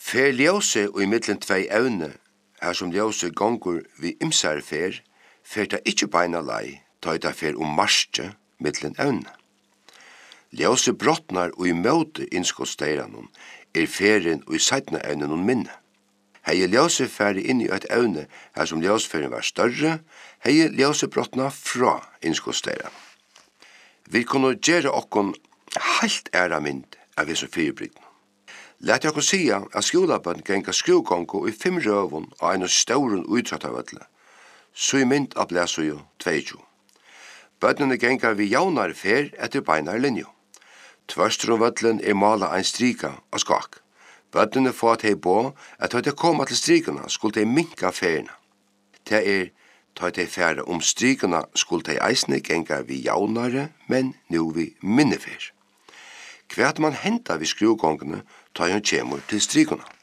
Fer ljøse og i middelen tvei evne, her som ljøse gongur vi ymsare fer ta ikkje beina lei, ta det fer marsje middelen evne. Ljøse brottnar og i møte innskottssteiranum ferien og i seitna evnen minne. Hei ljøse færre inn i et evne her som ljøsferien var større, hei ljøse brottna fra innskottssteiranum. Vi kunne gjøre okkon heilt æra mynd av vi som fyrirbrygden. Lät jag säga att skolabön gänga skruvgångo i 5 rövon och en stauren utrattarvölle. Så i mynd av bläsa ju 22. Bönnene gänga vid jaunare fer etter beinar linjo. Tvörstrumvöllen mala ein strika av skak. Bönnene får at hei på at høyde koma til strikana skulle de minka ferina. Det ta de færa strikana skulle de eisne gänga vid jaunare, men nu vid minnefer. Kvært man henta vid skruvgångene ta hun kjemur til strikana.